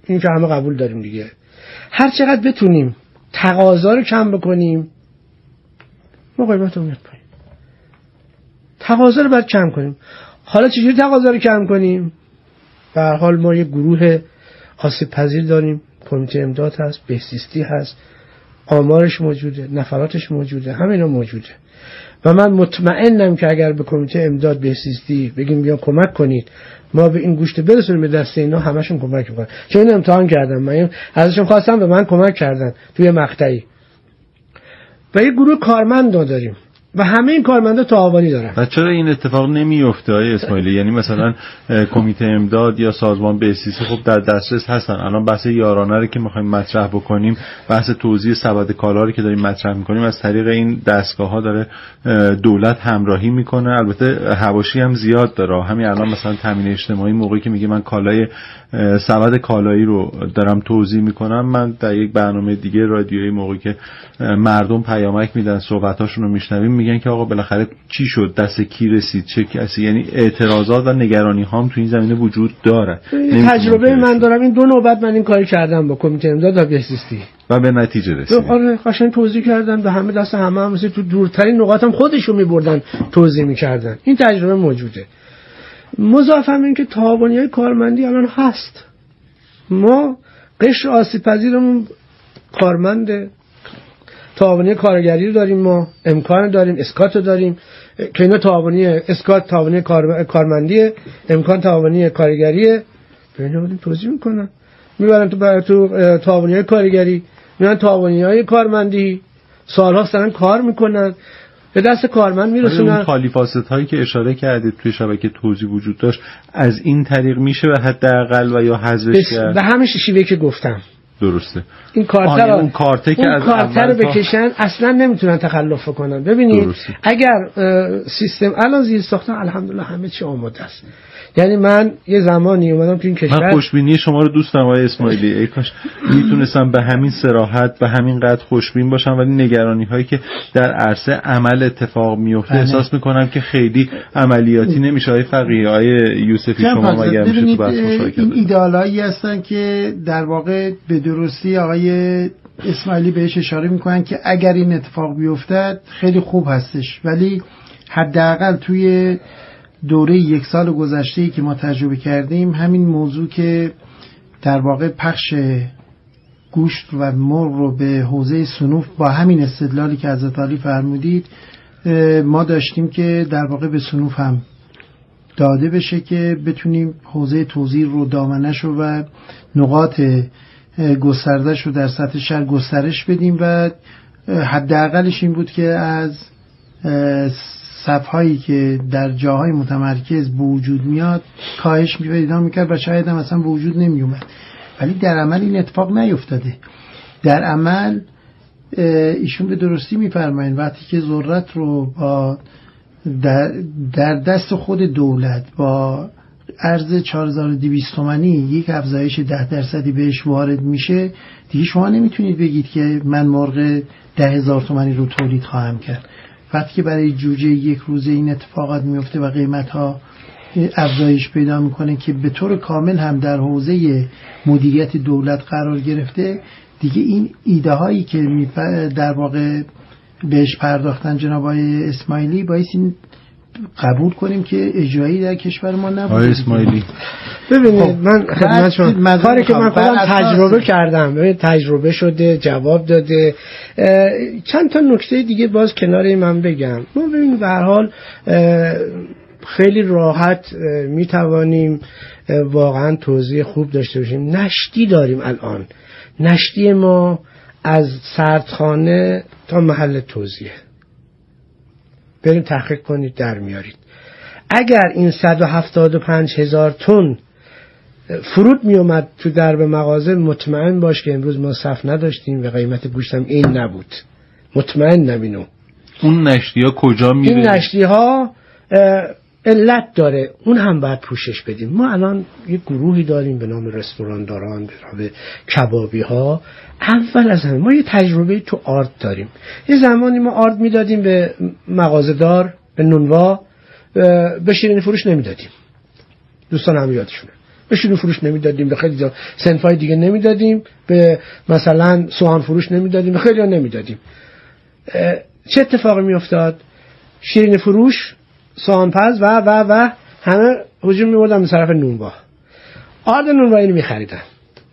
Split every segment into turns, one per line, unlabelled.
این که همه قبول داریم دیگه. هر چقدر بتونیم تقاضا رو کم بکنیم ما قیمت رو میاد پایین. تقاضا رو باید کم کنیم. حالا چجوری تقاضا رو کم کنیم؟ به هر حال ما یه گروه آسیب پذیر داریم، کمیته امداد هست، بهزیستی هست، آمارش موجوده، نفراتش موجوده، همه اینا موجوده و من مطمئنم که اگر به کمیته امداد بهزیستی بگیم بیا کمک کنید ما به این گوشت برسونیم به دست اینا، همشون کمک میکنن. چون این امتحان کردم، من ازشون خواستم به من کمک کردن توی مقطعی. و یه گروه کارمند داریم و همه این کارمندا تعاونی دارن.
و چرا این اتفاق نمیفته آقای اسماعیلی؟ یعنی مثلا کمیته امداد یا سازمان بهزیستی خب در دسترس هستن. الان بحث یارانه رو که می‌خوایم مطرح بکنیم، بحث توزیع سبد کالا رو که داریم مطرح می‌کنیم، از طریق این دستگاه‌ها داره دولت همراهی میکنه. البته حواشی هم زیاد داره. همین الان مثلا تامین اجتماعی موقعی که میگه من کالای سبد کالایی رو دارم توزیع میکنم، من در یک برنامه دیگه رادیویی موقعی که مردم پیامک میدن صحبتاشون رو میشنویم میگن که آقا بالاخره چی شد، دست کی رسید، چه کسی. یعنی اعتراضات و نگرانی هام تو این زمینه وجود داره.
تجربه من دارم، این 2 نوبت من این کاری کردم با کمیته امداد و بهزیستی
و به نتیجه رسید.
آره قشنگ توزیع کردن به همه، دست همه هم مثل تو دورترین نقاطم خودشون میبردن توزیع میکردن. این تجربه موجوده. مضاف هم این که تعاونی‌های کارمندی الان هست. ما قشر آسیب پذیرمون کارمنده، تعاونی کارگری رو داریم، ما امکان داریم، اسکات رو داریم که اینا تعاونی اسکات تعاونی کارمندیه، امکان تعاونی کارگریه. به اینا بدیم توضیح میکنن، میبرن تو تعاونی کارگری، میان تعاونی کارمندی، سال‌ها دارن کار میکنن، به دست کارمند میرسونن.
اون خالی فاسدهایی که اشاره کردید توی شبکه توزیع وجود داشت، از این طریق میشه و حداقل و یا حذفش کرد
به همین شیوهی که گفتم.
درسته.
این کارت رو بکشن اصلا نمیتونن تخلف کنن. ببینید درسته. اگر سیستم الان زیر ساختن الحمدلله همه چی آماده است. یعنی من یه زمانی اومدم تو این کشور،
من خوشبینی شما رو دوست دارم آقای اسماعیلی، ای کاش میتونستم به همین صراحت به همین قدر خوشبین باشم، ولی نگرانی هایی که در عرصه عمل اتفاق میفته احساس میکنم که خیلی عملیاتی نمیشه. آقای فقیه، آقای یوسفی، شما مگر میشه تو بحث مشارکت؟
این ایدئالایی هستن که در واقع به درستی آقای اسماعیلی بهش اشاره میکنن که اگر این اتفاق بیفتد خیلی خوب هستش، ولی حداقل توی دوره 1 سال گذشته‌ای که ما تجربه کردیم، همین موضوع که در واقع پخش گوشت و مرغ رو به حوزه صنوف با همین استدلالی که حضرت علی فرمودید ما داشتیم که در واقع به صنوف هم داده بشه که بتونیم حوزه توزیع رو، دامنش رو و نقاط گستردش رو در سطح شهر گسترش بدیم و حداقلش این بود که از صفهایی که در جاهای متمرکز به وجود میاد کاهش پیدا میکرد و شاید هم اصلا به وجود نمی اومد. ولی در عمل این اتفاق نیفتاده. در عمل ایشون به درستی میفرمایند وقتی که ذرت رو با در دست خود دولت با ارز 4200 تومانی یک افزایش 10% بهش وارد میشه، دیگه شما نمیتونید بگید که من مرغ 10,000 تومانی رو تولید خواهم کرد. وقتی که برای جوجه 1 روزه این اتفاقات میفته و قیمت‌ها افزایش پیدا میکنه که به طور کامل هم در حوزه مدیریت دولت قرار گرفته، دیگه این ایده هایی که در واقع بهش پرداختن جناب آقای اسماعیلی باعث این قبول کنیم که اجرایی در کشور ما نبوده.
آقای اسماعیلی
ببینید من خدمتتون کاری که من خودم تجربه کردم، ببینید تجربه شده، جواب داده. چند تا نکته دیگه باز کنار من بگم. ما ببینید به هر حال خیلی راحت میتوانیم واقعا توزیع خوب داشته باشیم. نشتی داریم الان، نشتی ما از سردخانه تا محل توزیع، بریم تحقیق کنید در میارید. اگر این 175,000 تن فرود می اومد تو درب مغازه، مطمئن باش که امروز ما صف نداشتیم و قیمت گوشت هم این نبود. مطمئن نبینو.
اون نشتی ها کجا میره؟
این نشتی ها علت داره، اون هم باید پوشش بدیم. ما الان یک گروهی داریم به نام رستورانداران، به نام کبابی ها. اول از همه ما یه تجربه تو آرد داریم. یه زمانی ما آرد میدادیم به مغازه‌دار، به نونوا، به شیرینی فروش نمیدادیم. دوستان هم یادشونه. به شیرینی فروش نمیدادیم، به خیلی صنفای دیگه نمیدادیم، به مثلا سوهان فروش نمیدادیم، به خیلی ها نمیدادیم. چه اتفاقی میافتاد؟ شیرینی فروش، سوهان پز و همه هجوم می‌بردن به طرف نونواه. آرد نونوایی رو می‌خریدن.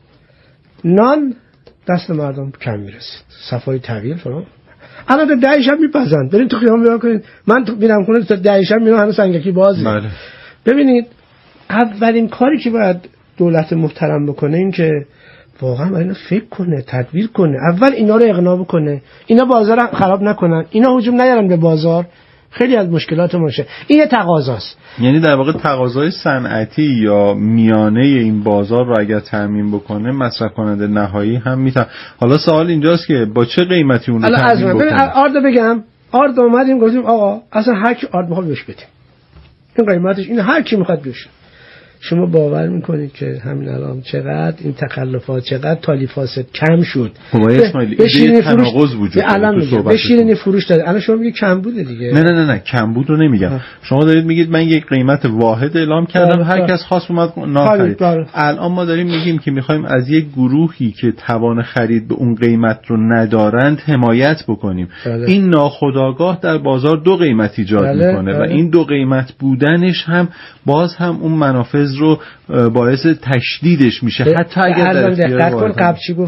نان دست مردم کم میرسید، صفای طویل فلان. الان تا 10 شب میپزن، برید تو خیابون نگاه کنید، من تو میرم خونه تا 10 شب میرم هنوز سنگکی بازه.
بله.
ببینید اولین کاری که باید دولت محترم بکنه این که واقعا باید فکر کنه، تدبیر کنه، اول اینا رو اقناع بکنه اینا بازار خراب نکنن، اینا هجوم نیارن به بازار، خیلی از مشکلات ماشه. این تقاضاست.
یعنی در واقع تقاضای صنعتی یا میانه این بازار رو اگر تامین بکنه مصرف کننده نهایی هم میتونه. حالا سوال اینجاست که با چه قیمتی اون رو تامین بکنه؟
آردو بگم، آرد اومدیم گفتیم آقا اصلا هر کی آرد میخواد بهش بدیم، این قیمتش این، هر کی میخواد بشه. شما باور میکنید که همین الان چقدر این تخلفات، چقدر تالیفات کم شد.
خب اسماعیلی ایده تناقض وجود داره.
به شیرینی فروش داره. الان شما میگید کم بوده دیگه.
نه کمبود رو نمیگم. شما دارید میگید من یک قیمت واحد اعلام کردم، هر کس خواست اومد ناخرید. الان ما داریم میگیم که میخوایم از یک گروهی که توان خرید به اون قیمت رو ندارند حمایت بکنیم. این ناخودآگاه در بازار دو قیمت ایجاد میکنه و این دو قیمت بودنش هم باز هم اون منافذ رو باعث تشدیدش میشه. حتی اگر در
اختیار قبل چی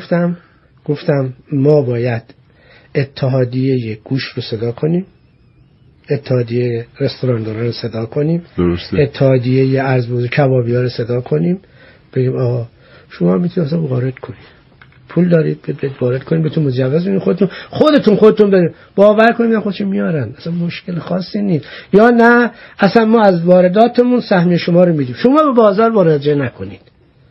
گفتم ما باید اتحادیه گوشت رو صدا کنیم، اتحادیه رستورانداران رو صدا کنیم،
درسته.
اتحادیه ارزبوز کبابی‌ها رو صدا کنیم، بگیم آقا شما میتونید اصلا وارد کنید، پول دارید برید وارد کنید، بهتون مجوز میدن، خودتون برید، باور کنید خودشون میارن، اصلا مشکل خاصی نیست. یا نه اصلا ما از وارداتمون سهمیه شما رو میدیم، شما به بازار مراجعه نکنید.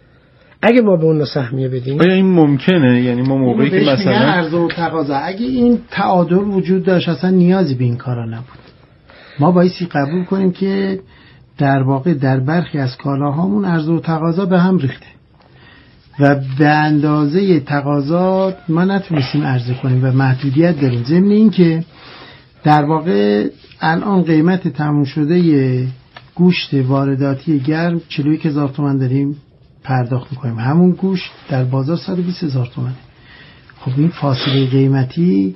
اگه ما به اون سهمیه بدیم
آیا این ممکنه؟ یعنی ما موقعی که مثلا
عرضه و تقاضا، اگه این تعادل وجود داشت اصلا نیازی به این کارا نبود. ما بایستی قبول کنیم که در واقع در برخی از کالاهامون عرضه و تقاضا به هم ریخته و به اندازه تقاضا ما نتونستیم عرضه کنیم و محدودیت داریم. ضمن این که در واقع الان قیمت تموم شده گوشت وارداتی گرم 41,000 تومان داریم پرداخت میکنیم، همون گوشت در بازار 120,000 تومانه. خب این فاصله قیمتی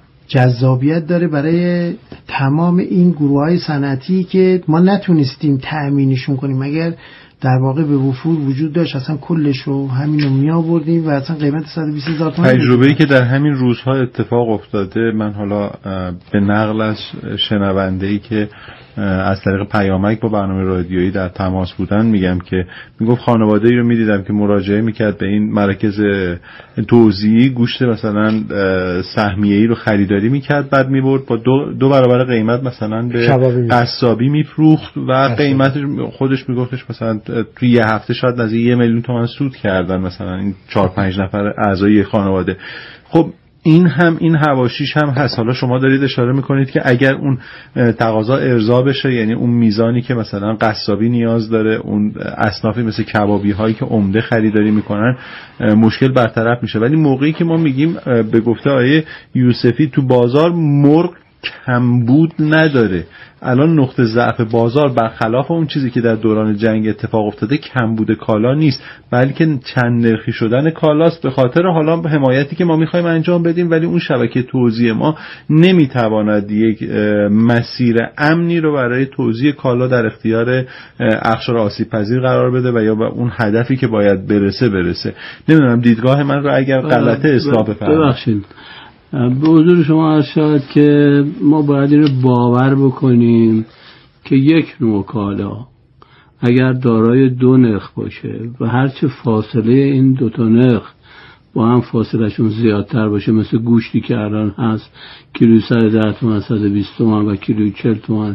جذابیت داره برای تمام این گروه‌های صنعتی که ما نتونستیم تأمینشون کنیم. اگر در واقع به وفور وجود داشت اصلا کلش رو همینو می آوردیم و اصلا قیمت 120,000 تومان.
تجربه‌ای که در همین روزها اتفاق افتاده، من حالا به نقل از شنونده‌ای که از طریق پیامک با برنامه رادیویی در تماس بودن میگم که میگفت خانواده‌ای رو میدیدم که مراجعه میکرد به این مراکز توزیعی، گوشت مثلا سهمیه‌ای رو خریداری میکرد، بعد میبرد با دو برابر قیمت مثلا به قصابی میفروخت و قیمتش خودش میگفتش مثلا توی یه هفته شاید نزدیک 1,000,000 تومان سود کردن مثلا این 4-5 نفر اعضای خانواده. خب این حواشیش هم هست. حالا شما دارید اشاره میکنید که اگر اون تقاضا ارضا بشه، یعنی اون میزانی که مثلا قصابی نیاز داره، اون اصنافی مثل کبابی هایی که عمده خریداری میکنن، مشکل برطرف میشه. ولی موقعی که ما میگیم به گفته آیه یوسفی تو بازار مرغ کمبود نداره، الان نقطه ضعف بازار برخلاف اون چیزی که در دوران جنگ اتفاق افتاده کمبود کالا نیست، بلکه چند نرخی شدن کالاست، به خاطر حالا حمایتی که ما میخوایم انجام بدیم ولی اون شبکه توزیع ما نمیتواند یک مسیر امنی رو برای توزیع کالا در اختیار اقشار آسیب پذیر قرار بده و یا به اون هدفی که باید برسه. نمیدونم دیدگاه من رو اگر غلطه اصلاح بفرمایید.
به حضور شما عرض شد که ما باید این رو باور بکنیم که یک نوع کالا اگر دارای دو نرخ باشه و هرچه فاصله این دوتا نرخ با هم فاصلهشون زیادتر باشه، مثل گوشتی که الان هست کیلوی 110 تومن 120 تومن و کیلوی 40 تومن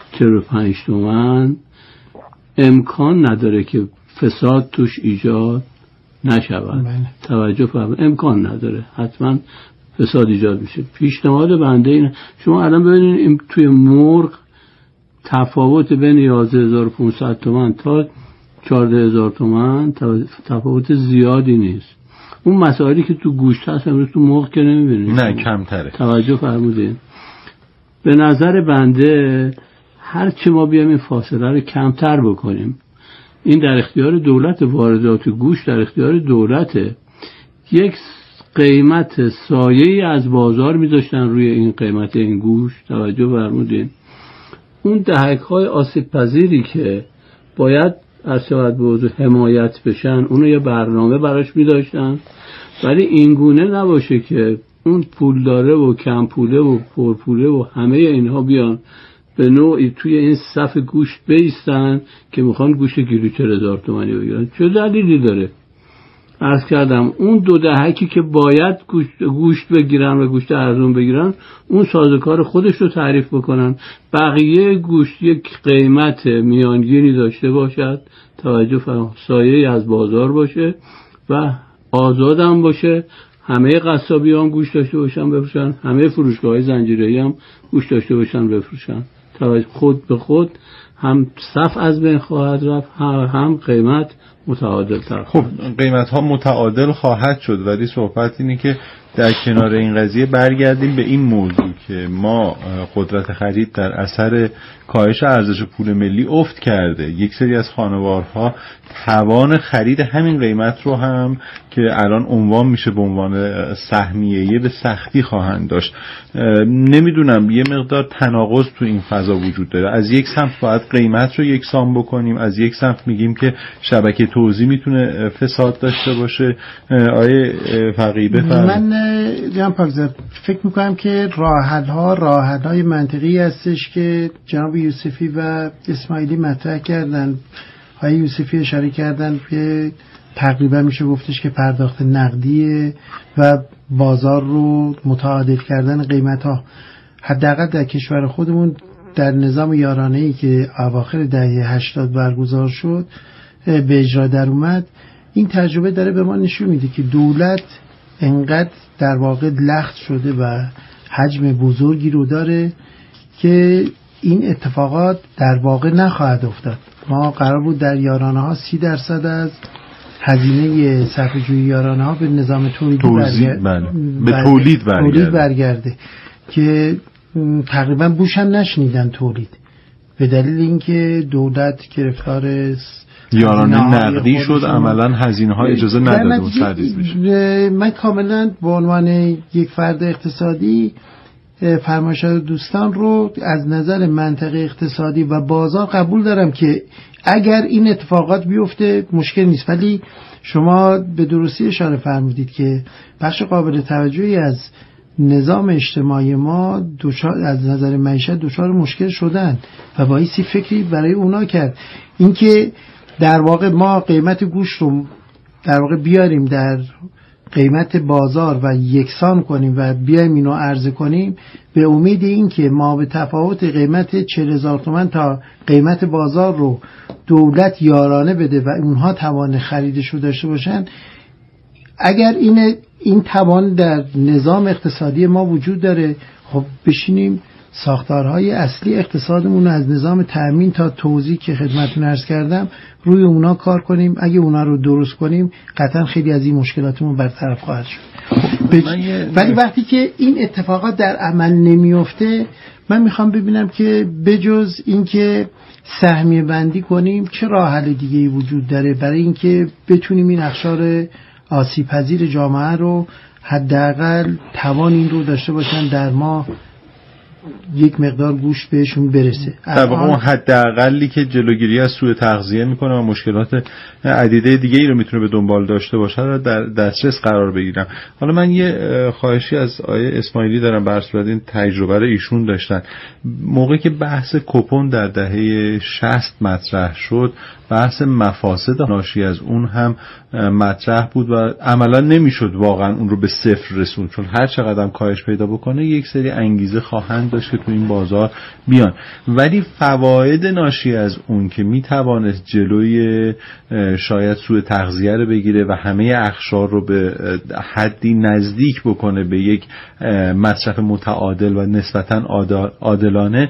45 تومن، امکان نداره که فساد توش ایجاد نشود. توجه فرمایید، امکان نداره، حتما فساد ایجاد میشه. پیشنهاد بنده اینه شما الان ببینید توی مرغ تفاوت بین 11,500 تومان تا 14,000 تومان تفاوت زیادی نیست. اون مسائلی که تو گوشت هست امروز تو مرغ که نمیبینید،
نه کمتره.
توجه فرمودین. به نظر بنده هر چه ما بیایم این فاصله رو کمتر بکنیم، این در اختیار دولت، واردات گوشت در اختیار دولته. یک قیمت سایه‌ای از بازار می‌ذاشتن روی این قیمت این گوشت. توجه فرمودین اون دهک‌های آسیب پذیری که باید از شود به وضوح حمایت بشن، اونو یه برنامه براش می‌داشتن، ولی این گونه نباشه که اون پول داره و کم پوله و پرپوله و همه اینها بیان به نوعی توی این صف گوشت بیستن که میخوان گوشت کیلو 40,000 تومانی بگیرن. چه دلیلی داره؟ عرض کردم اون 2 دهکی که باید گوشت بگیرن و گوشت ارزون بگیرن، اون سازوکار خودش رو تعریف بکنن. بقیه گوشت یک قیمت میانگینی داشته باشد، توجه سایه‌ای از بازار باشه و آزادم باشه. همه قصابیان گوشت داشته باشن بفروشن، همه فروشگاه‌های زنجیره‌ای هم گوشت داشته باشن بفروشن. توجه خود به خود هم صف از بین خواهد رفت، هم قیمت متعادل تر.
خب قیمت ها متعادل خواهد شد، ولی صحبت اینه که در کنار این قضیه برگردیم به این موضوع که ما قدرت خرید در اثر کاهش ارزش پول ملی افت کرده. یک سری از خانوارها توان خرید همین قیمت رو هم که الان عنوان میشه به عنوان سهمیه‌ای به سختی خواهند داشت. نمیدونم، یه مقدار تناقض تو این فضا وجود داره. از یک سمت باید قیمت رو یکسان بکنیم، از یک سمت میگیم که شبکه توزیع میتونه فساد داشته باشه. آیه فقیه بفرمایید.
من جناب پاکزاد فکر میکنم که راه‌های منطقی هستش که جناب یوسفی و اسماعیلی مطرح کردن. آقای یوسفی اشاره کردن که تقریبا میشه گفتش که پرداخت نقدیه و بازار رو متعادل کردن قیمت‌ها. حداقل در کشور خودمون در نظام یارانه‌ای که اواخر دهه 80 برگزار شد به اجرا در اومد، این تجربه داره به ما نشون میده که دولت انقدر در واقع لخت شده و حجم بزرگی رو داره که این اتفاقات در واقع نخواهد افتاد. ما قرار بود در یارانه ها 30% از هزینه صرفه‌جویی یارانه ها به نظام تولید برگرده که تقریبا بوش هم نشنیدن تولید، به دلیل اینکه دولت گرفتار
یارانه نقدی شد، عملا هزینه ها اجازه نداد اون سردیز بشه.
من کاملا به عنوان یک فرد اقتصادی فرمایشات دوستان رو از نظر منطقه اقتصادی و بازار قبول دارم که اگر این اتفاقات بیفته مشکل نیست، ولی شما به درستی اشاره فرمودید که بخش قابل توجهی از نظام اجتماعی ما از نظر معیشت دچار مشکل شدن و بایستی فکری برای اونا کرد. اینکه در واقع ما قیمت گوشت رو در واقع بیاریم در قیمت بازار و یکسان کنیم و بیایم اینو عرضه کنیم به امید این که ما به تفاوت قیمت 40,000 تومان تا قیمت بازار رو دولت یارانه بده و اونها توان خریدش رو داشته باشن. اگر این توان در نظام اقتصادی ما وجود داره، خب بشینیم ساختارهای اصلی اقتصادمون از نظام تأمین تا توزیع که خدمتتون عرض کردم روی اونا کار کنیم. اگه اونا رو درست کنیم قطعا خیلی از این مشکلاتمون برطرف خواهد شد. ولی وقتی که این اتفاقات در عمل نمیفته، من میخوام ببینم که بجز اینکه سهمیه بندی کنیم چه راه حل دیگه‌ای وجود داره برای اینکه بتونیم این اقشار آسیب پذیر جامعه رو حداقل توان این رو داشته باشن در ما یک مقدار گوشت بهشون برسه.
در واقع اون حداقلی که جلوگیری از سوء تغذیه میکنه و مشکلات عدیده دیگه ای رو میتونه به دنبال داشته باشه رو در دسترس قرار بگیرم. حالا من یه خواهشی از آیه اسماعیلی دارم، بر صورت این تجربه رو ایشون داشتن. موقعی که بحث کوپن در دهه 60 مطرح شد، بحث مفاسد ناشی از اون هم مطرح بود و عملا نمیشد واقعا اون رو به صفر رسوند، چون هر چقدر کاهش پیدا بکنه یک سری انگیزه خواهند داشت که تو این بازار بیان، ولی فواید ناشی از اون که میتوانست جلوی شاید سوء تغذیه رو بگیره و همه اقشار رو به حدی نزدیک بکنه به یک مصرف متعادل و نسبتاً عادلانه،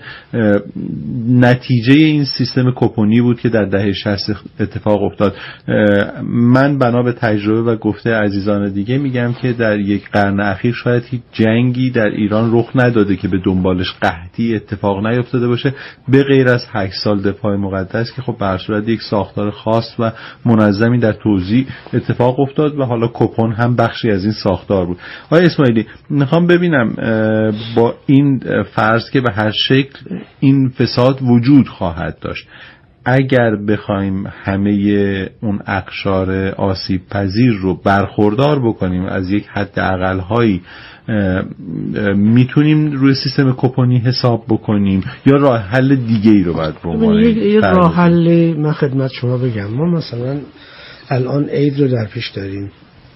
نتیجه این سیستم کوپنی بود که در دهه 60 اتفاق افتاد. من بنا به تجربه و گفته عزیزان دیگه میگم که در یک قرن اخیر شاید هیچ جنگی در ایران رخ نداده که به دنبال امسالش قحطی اتفاق نیفتاده باشه، به غیر از 8 سال دفاع مقدس که خب به هر صورت یک ساختار خاص و منظمی در توزیع اتفاق افتاد و حالا کوپن هم بخشی از این ساختار بود. آقای اسماعیلی، میخوام ببینم با این فرض که به هر شکل این فساد وجود خواهد داشت، اگر بخوایم همه اون اقشار آسیب پذیر رو برخوردار بکنیم از یک حد اقل‌هایی، میتونیم روی سیستم کوپنی حساب بکنیم یا راه حل دیگه ای رو باید بگذاریم؟
یه راه حل من خدمت شما بگم. ما مثلا الان عید رو در پیش داریم،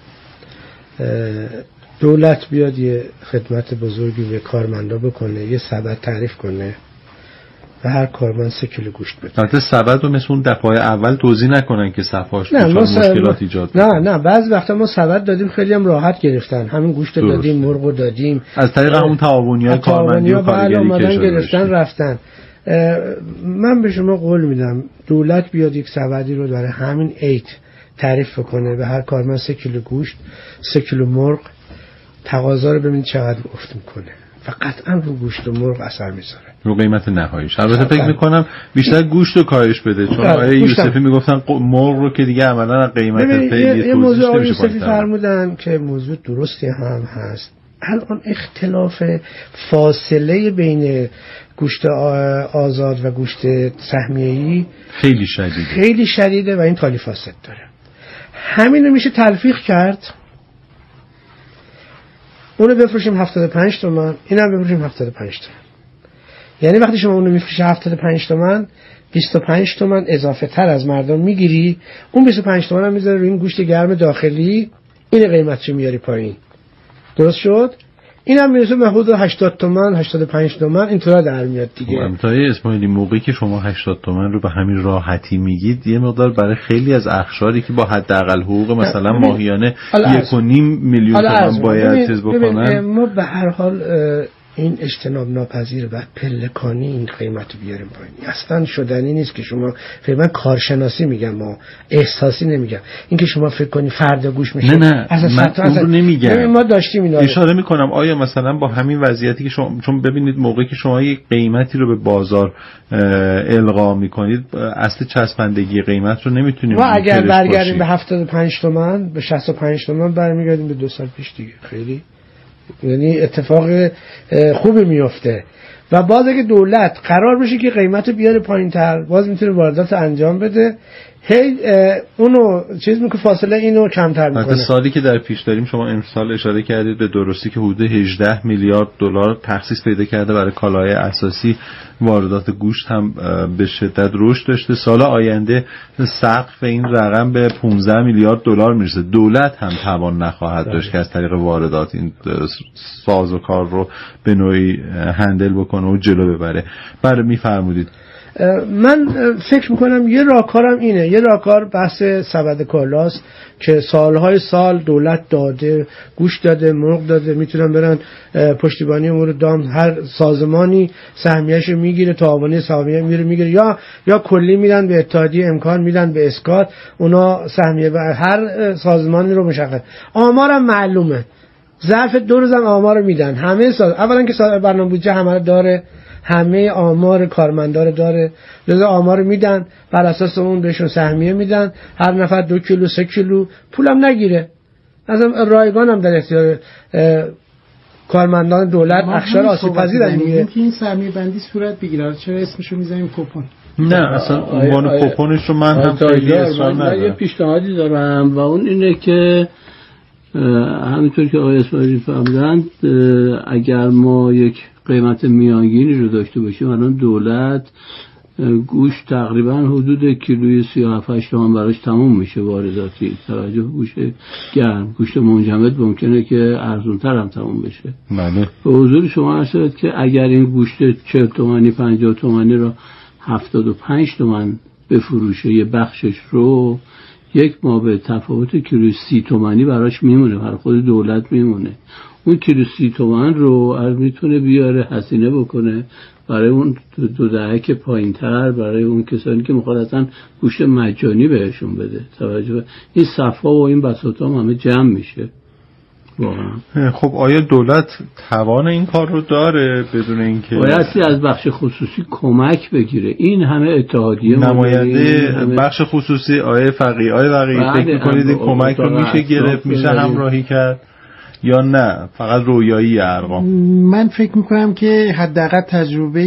دولت بیاد یه خدمت بزرگی به کارمندا بکنه، یه سبد تعریف کنه و هر کارمند 3 کیلو گوشت بده.
البته سبد رو مثل اون دفعه اول توضیح نکنن که صفاش مشکلات ایجاد کنه.
نه بعضی وقتا ما سبد دادیم خیلی هم راحت گرفتن، همین گوشت رو دادیم، مرغ رو دادیم،
از طریق همون تعاونی‌های کارمندی و کارگری که
گرفتن رفتن. من به شما قول میدم دولت بیاد یک سبدی رو برای همین عید تعریف کنه، به هر کارمند 3 کیلو گوشت، 3 کیلو مرغ، تقاضا رو ببینید چقدر افت میکنه و قطعا رو گوشت و مرغ اثر میذاره
رو قیمت نهاییش. البته فکر میکنم بیشتر گوشت رو کاهش بده، چون آقای یوسفی میگفتن مرغ رو که دیگه عملا قیمت خیلی
یه موضوع آقای یوسفی فرمودن که موضوع درستی هم هست. الان اختلاف فاصله بین گوشت آزاد و گوشت سهمیه‌ای خیلی شدیده و این تالی فاسد داره. همینو میشه تلفیق کرد، اونو بفروشیم 75 تومن، اینم بفروشیم 75 تومن. یعنی وقتی شما اونو میفروشی 75 تومن، 25 تومن اضافه تر از مردم میگیری، اون 25 تومن هم میذاره روی این گوشت گرم داخلی، این قیمتشو میاری پایین. درست شد؟ اینم میرسه به حدود 80 تومن 85 تومن، اینطورا در میاد دیگه.
امتای اسماعیلی، موقعی که شما 80 تومن رو به همین راحتی میگید، یه مقدار برای خیلی از اخشاری که با حداقل حقوق مثلا ماهیانه 1.5 میلیون تومن باید چیز بکنن،
ما به هر حال این اجتناب ناپذیر و پلکانی این قیمت رو بیاریم پایین. اصلا شدنی نیست که شما فعلا کارشناسی میگم، ما احساسی نمیگم، این که شما فکر کنی فردا گوش میشه.
نه من اون رو نمیگم،
ما داشتیم اینا
اشاره میکنم آیا مثلا با همین وضعیتی که شما، چون ببینید موقعی که شما یک قیمتی رو به بازار القا میکنید، اصل چسبندگی قیمت رو نمیتونیم
ما اگر برگردیم به 75 تومن به 65 تومن برمیگردیم به 2 سال پیش دیگه. خیلی یعنی اتفاق خوبی میفته و باز اگه دولت قرار بشه که قیمت رو بیاره پایین تر، باز میتونه واردات انجام بده، هی اونو چیز میکنه، فاصله اینو کمتر میکنه.
سالی که در پیش داریم، شما امسال اشاره کردید به درستی که حدود 18 میلیارد دلار تخصیص پیدا کرده برای کالاهای اساسی، واردات گوشت هم به شدت رشد داشته. سال آینده سقف این رقم به 15 میلیارد دلار میرسه. دولت هم توان نخواهد داشت که از طریق واردات این ساز و کار رو به نوعی هندل بکنه و جلو ببره. برای میفرمودید
من فکر میکنم یه راهکارم اینه، یه راهکار بحث سبد کالاست که سالهای سال دولت داده، گوشت داده، مرغ داده، میتونن برن پشتیبانی امور دام، هر سازمانی سهمیه‌شو میگیره، تعاونی سهمیه میگیره، یا کلی میدن به اتحادیه، امکان میدن به اسکات، اونا سهمیه و هر سازمانی رو مشخص. آمارم معلومه، ظرف 2 روزم آمار میدن. همه اولا که برنامه بودجه همه داره، همه آمار کارمندار داره، لذا آمار میدن، بر اساس اون بهشون سهمیه میدن، هر نفر 2 کیلو 3 کیلو، پولم نگیره. مثلا رایگان هم در اختیار کارمندان دولت، اخشار آسیب پذیر دیگه.
این سهمیه بندی صورت بگیره، چرا اسمشو میذاریم کوپن؟
نه اصلا عنوان کوپنش رو من هم خیلی اصرار ندارم.
یه پیشنهادی دارم و اون اینه که همینطور که آقای اسماعیلی فرمودند، اگر ما یک قیمت میانگینی رو داشته باشیم، الان دولت گوشت تقریبا حدود کیلوی 37 تومن براش تموم میشه وارداتی، توجه گوشت گرم، گوشت منجمد ممکنه که ارزونتر هم تموم بشه.
بله.
به حضور شما عرض شد که اگر این گوشت 40 تومانی 50 تومانی رو 75 تومن بفروشه، یه بخشش رو یک ماه به تفاوت کیلو 30 تومانی براش میمونه، برای خود دولت میمونه. اون کیلو 30 تومن رو میتونه بیاره هزینه بکنه برای اون 2 دهک پایین‌تر، برای اون کسانی که میخواد اصلا گوشت مجانی بهشون بده. توجه این صفا و این بساطا هم همه جمع میشه. واقعا.
خب آیا دولت توان این کار رو داره بدون اینکه
بایستی از بخش خصوصی کمک بگیره؟ این همه اتحادیه
نماینده بخش خصوصی آیه فقیه فکر می‌کنید این کمک رو میشه گرفت، میشه همراهی کرد یا نه فقط رویایی ارقام؟
من فکر میکنم که حداقل تجربه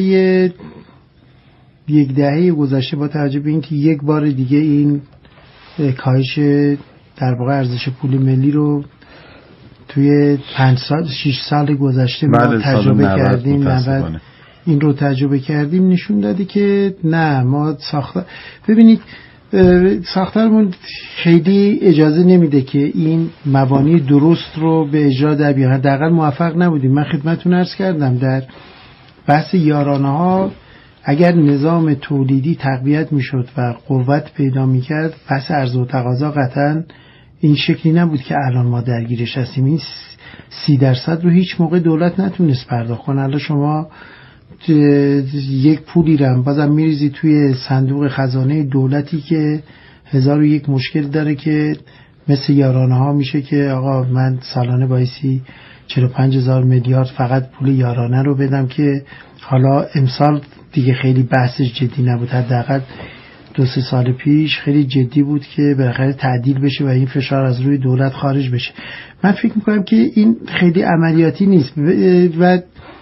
یک دهه گذشته با توجه به اینکه یک بار دیگه این کاهش در واقع ارزش پول ملی رو توی 6 سال گذشته ما تجربه کردیم، این رو تجربه کردیم، نشون داده که نه، ما ببینید ساختارمون خیلی اجازه نمیده که این مبانی درست رو به اجرا در بیارن. حداقل موفق نبودیم. من خدمتتون عرض کردم در بحث یارانه ها اگر نظام تولیدی تقویت میشد و قوت پیدا میکرد، پس عرضه و تقاضا قطعا این شکلی نبود که الان ما درگیرش هستیم. این 30% رو هیچ موقع دولت نتونست پرداخت کنه. الان شما یک پولی رو بازم میریزی توی صندوق خزانه دولتی که 1001 مشکل داره که مثل یارانه ها میشه که آقا من سالانه بایستی 45,000 میلیارد فقط پول یارانه رو بدم، که حالا امسال دیگه خیلی بحثش جدی نبود، حداقل 2-3 سال پیش خیلی جدی بود که بالاخره تعدیل بشه و این فشار از روی دولت خارج بشه. من فکر میکنم که این خیلی عملیاتی نیست و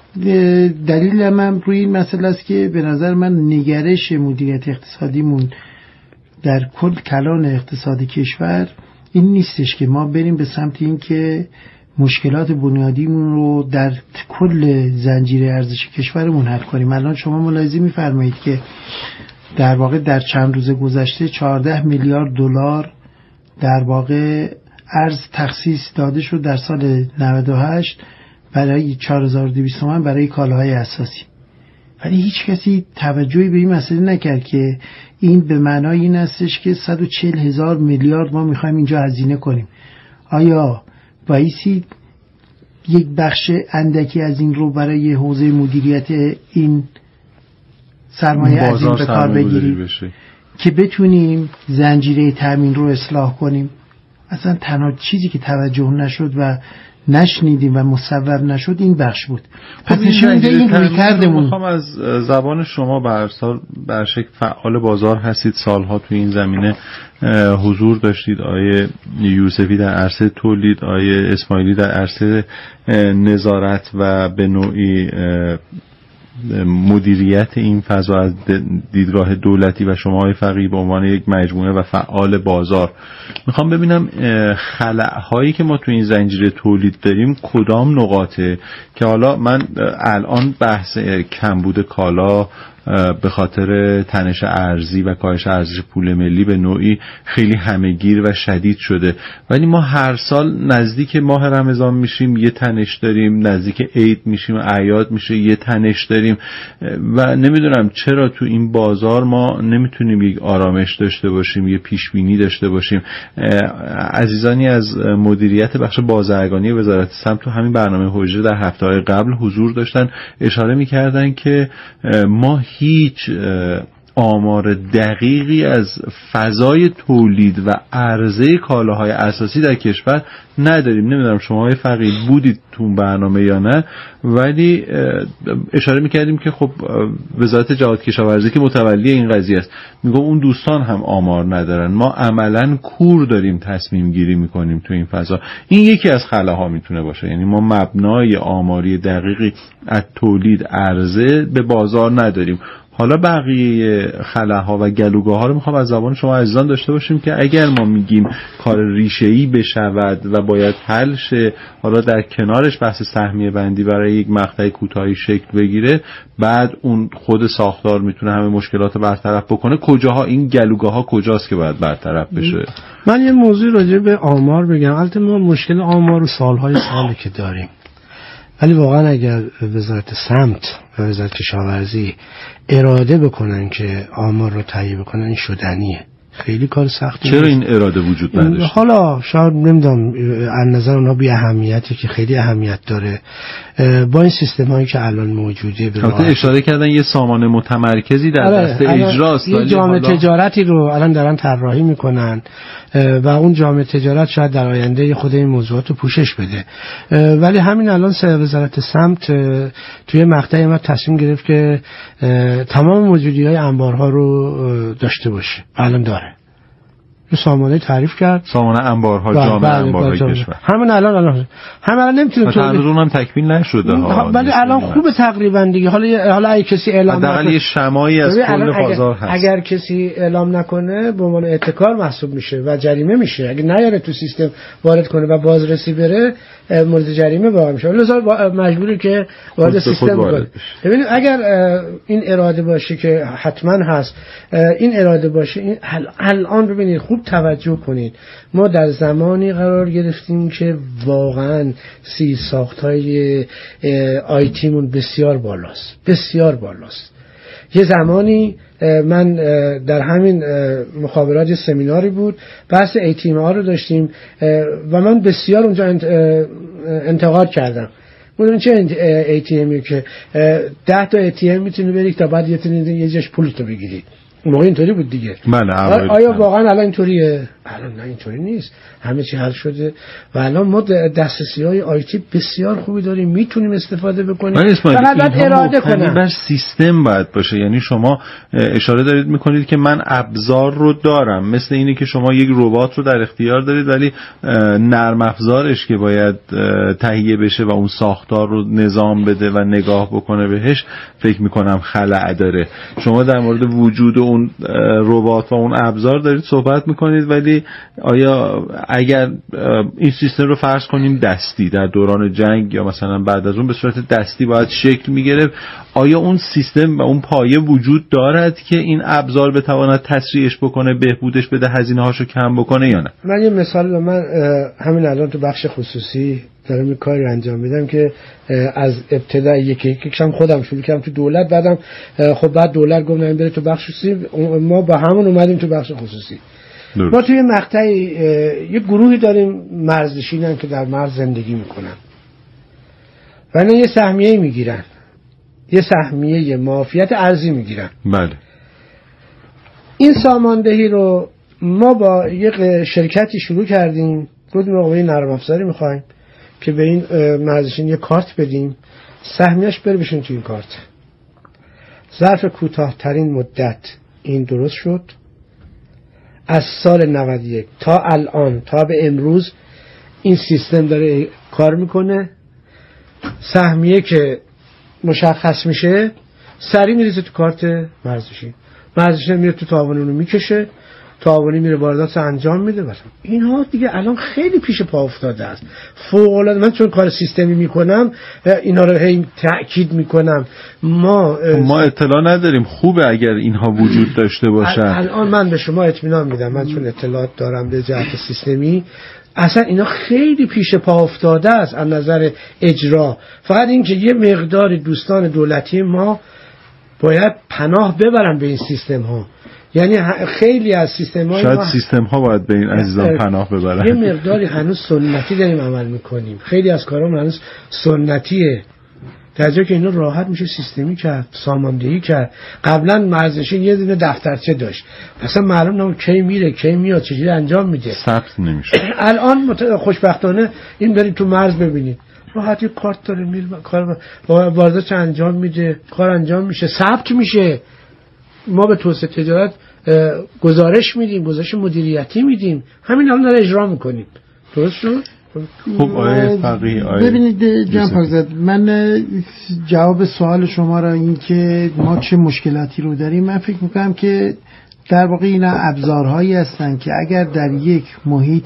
دلیل من روی این مسئله است که به نظر من نگرش مدیریت اقتصادیمون در کل کلان اقتصادی کشور این نیستش که ما بریم به سمت این که مشکلات بنیادیمون رو در کل زنجیره ارزش کشورمون حل کنیم. الان شما ملاحظه می‌فرمایید که در واقع در چند روز گذشته 14 میلیارد دلار در واقع ارز تخصیص داده شد در سال 98 برای 4200 تومان برای کالاهای اساسی، ولی هیچ کسی توجهی به این مسئله نکرد که این به معنای این استش که 140,000 میلیارد ما میخوایم اینجا هزینه کنیم. آیا بایستی یک بخش اندکی از این رو برای حوزه مدیریت این سرمایه عظیم به کار بگیریم که بتونیم زنجیره تامین رو اصلاح کنیم؟ اصلا تنها چیزی که توجه نشد و نشنیدیم و مصوب نشد این بخش بود. پس نشون میده این روی کردمون.
میخوام از زبان شما بر شکل فعال بازار هستید، سالها توی این زمینه حضور داشتید، آیه یوسفی در عرصه تولید، آیه اسماعیلی در عرصه نظارت و به نوعی مدیریت این فضا از دیدگاه دولتی و شما های فقیه به عنوان یک مجموعه و فعال بازار. میخوام ببینم خلأهایی که ما تو این زنجیره تولید داریم کدام نقاطه که حالا من الان بحث کمبود کالا به خاطر تنش ارزی و کاهش ارزش پول ملی به نوعی خیلی همه‌گیر و شدید شده، ولی ما هر سال نزدیک ماه رمضان میشیم یه تنش داریم، نزدیک عید میشیم اعیاد میشه یه تنش داریم و نمیدونم چرا تو این بازار ما نمیتونیم یک آرامش داشته باشیم، یه پیشبینی داشته باشیم. عزیزانی از مدیریت بخش بازرگانی وزارت سمت تو همین برنامه حجره در هفته‌های قبل حضور داشتن، اشاره میکردن که ما هیچ آمار دقیقی از فضای تولید و عرضه کالاهای اساسی در کشور نداریم. نمیدونم شما های فقیه بودید تو برنامه یا نه، ولی اشاره میکردیم که خب وزارت جهاد کشاورزی که متولی این قضیه است میگم اون دوستان هم آمار ندارن، ما عملا کور داریم تصمیم گیری میکنیم تو این فضا. این یکی از خلاها میتونه باشه، یعنی ما مبنای آماری دقیقی از تولید عرضه به بازار نداریم. حالا بقیه خلاها و گلوگاها رو میخوام از زبان شما عزیزان داشته باشیم که اگر ما میگیم کار ریشه‌ای بشود و باید حل شه، حالا در کنارش بحث سهمیه بندی برای یک مقطع کوتاهی شکل بگیره، بعد اون خود ساختار میتونه همه مشکلات رو برطرف بکنه. کجاها این گلوگاها کجاست که باید برطرف بشه؟
من یه موضوع راجع به آمار بگم. البته ما مشکل آمار رو سالهای سالی که داریم، ولی واقعا اگر وزارت سمت و وزارت کشاورزی اراده بکنن که آمار رو تهیه بکنن شدنیه. خیلی کار سختی.
چرا این اراده وجود نداشت؟
حالا شاید نمیدونم از نظر اونها بی اهمیتی که خیلی اهمیت داره با این سیستمایی که الان موجوده.
البته اشاره کردن یه سامان متمرکزی در دست اجراست،
یه جامعه تجارتی رو الان دارن طراحی میکنن و اون جامعه تجارت شاید در آینده خود این موضوعات رو پوشش بده، ولی همین الان وزارت سمت توی مقطعی ما تصمیم گرفت که تمام موجودی‌های انبارها رو داشته باشه. الان داره سامانه تعریف کرد،
سامانه انبارها، جامعه انبارهای کشور.
همین الان نمیتونه
تو هنوز اونم تکمیل نشده ها،
ولی الان خوبه تقریبا دیگه. حالا اگه کسی اعلام
حداقل یه شمایی از کل بازار هست.
اگر کسی اعلام نکنه به عنوان احتکار محسوب میشه و جریمه میشه. اگه نیاره تو سیستم وارد کنه و بازرسی بره مورد جریمه واقع میشه. لذا مجبوری که وارد سیستم بشه. ببینید اگر این اراده باشه که حتما هست، این اراده باشه، این الان ببینید خوب توجه کنید، ما در زمانی قرار گرفتیم که واقعا ساخت‌های آیتیمون بسیار بالاست. یه زمانی من در همین مخابرات یه سمیناری بود، بحث ATM ها رو داشتیم و من بسیار اونجا انتقاد کردم. بودم چه ATMی که 10 تا ATM میتونی بری تا بعد یه جاش پولتو بگیری. اون موقع اینطوری بود دیگه. آیا واقعا الان اینطوریه؟ الان نه اینطوری نیست. همه چی حل شده و الان ما دسترسی‌های آیتی بسیار خوبی داریم، میتونیم استفاده بکنیم. فقط باید اراده کنیم.
بر سیستم باید باشه. یعنی شما اشاره دارید میکنید که من ابزار رو دارم، مثل اینی که شما یک ربات رو در اختیار دارید ولی نرم افزارش که باید تهیه بشه و اون ساختار رو نظام بده و نگاه بکنه بهش، فکر میکنم خلأ داره. شما در مورد وجود اون ربات و اون ابزار دارید صحبت میکنید، ولی آیا اگر این سیستم رو فرض کنیم دستی در دوران جنگ یا مثلا بعد از اون به صورت دستی باید شکل میگرفت، آیا اون سیستم و اون پایه وجود دارد که این ابزار بتواند تسریعش بکنه، بهبودش بده، هزینه هاشو کم بکنه یا نه؟
من یه مثال من همین الان تو بخش خصوصی دارم یه کاری انجام میدم که از ابتدا یکم خودم شروع کردم تو دولت، بعدم خب بعد دولت گفت نه بره تو بخش خصوصی، ما با همون اومدیم تو بخش خصوصی. ما توی مقطعی یه گروهی داریم مرزنشینن که در مرز زندگی میکنن و اینا یه سهمیه میگیرن، یه سهمیه معافیت ارضی میگیرن.
بله.
این ساماندهی رو ما با یک شرکتی شروع کردیم، گفتیم آقا این نرم افزاری میخوایم که به این مرزنشین یه کارت بدیم، سهمیه‌اش بره بشین تو این کارت. ظرف کوتاه‌ترین مدت این درست شد. از سال 91 تا الان تا به امروز این سیستم داره کار میکنه. سهمیه که مشخص میشه سریع میریزه تو کارت مرزنشین میره تو تاوانی رو میکشه، تاوانی میره واردات انجام میده. مثلا اینها دیگه الان خیلی پیش پا افتاده است، فوق العاده. من چون کار سیستمی میکنم اینا رو هی تاکید میکنم. ما
اطلاع نداریم، خوبه اگر اینها وجود داشته باشن.
الان من به شما اطمینان میدم، من چون اطلاعات دارم به جهت سیستمی، اصلا اینا خیلی پیش پا افتاده است از نظر اجرا. فقط این که یه مقدار دوستان دولتی ما باید پناه ببرن به این سیستم ها. یعنی خیلی از سیستم‌های
شاید سیستم‌ها باید به این عزیزان پناه ببرن.
یه مقداری هنوز سنتی داریم عمل میکنیم، خیلی از کارام هنوز سنتیه، در جایی که اینو راحت میشه سیستمی کرد، ساماندهی کرد. قبلا مرزنشین یه دونه دفترچه داشت، اصلا معلوم نبود کی میره کی میاد چجوری انجام میده،
ثبت نمیشه.
الان خوشبختانه این برید تو مرز ببینید راحتی کارت داره، میره کار واردات انجام میده، کار انجام میشه، ثبت میشه. ما به توسعه تجارت گزارش میدیم، گزارش مدیریتی میدیم، همین الان داره اجرا میکنیم. درست شد؟
خب آیه فقیه
ببینید جناب پاکزاده، من جواب سوال شما را این که ما چه مشکلاتی رو داریم، من فکر میکنم که در واقع اینا ابزارهایی هستن که اگر در یک محیط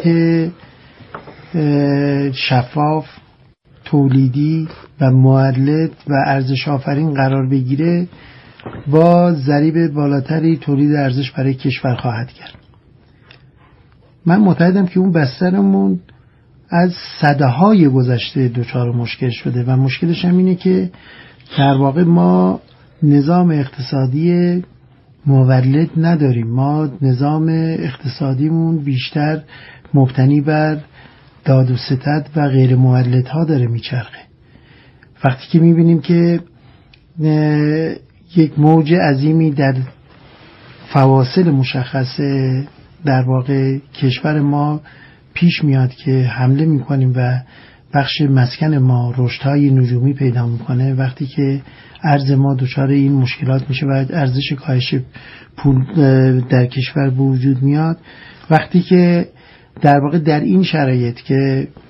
شفاف، تولیدی و مولد و ارزش آفرین قرار بگیره، با ضریب بالاتری تولید ارزش برای کشور خواهد کرد. من معتقدم که اون بسترمون از سده‌های گذشته دچار مشکل شده و مشکلش هم اینه که در واقع ما نظام اقتصادی مولد نداریم. ما نظام اقتصادیمون بیشتر مبتنی بر داد و ستد و غیر مولدها داره میچرخه. وقتی که میبینیم که یک موج عظیمی در فواصل مشخص در واقع کشور ما پیش میاد که حمله میکنیم و بخش مسکن ما رشدهای نجومی پیدا میکنه، وقتی که ارز ما دچار این مشکلات میشه و ارزش کاهش پول در کشور به وجود میاد، وقتی که در واقع در این شرایط که